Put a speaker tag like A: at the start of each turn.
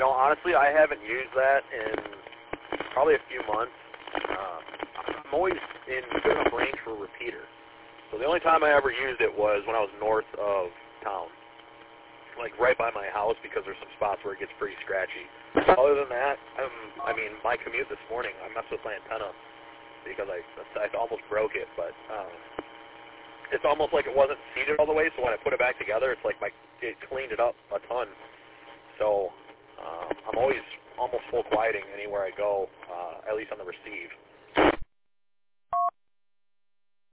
A: Honestly, I haven't used that in probably a few months. I'm always in good enough range for a repeater. So the only time I ever used it was when I was north of town, like right by my house, because there's some spots where it gets pretty scratchy. Other than that, my commute this morning, I messed with my antenna because I almost broke it, but it's almost like it wasn't seated all the way, so when I put it back together, it's like it cleaned it up a ton. So I'm always almost full quieting anywhere I go, at least on the receive.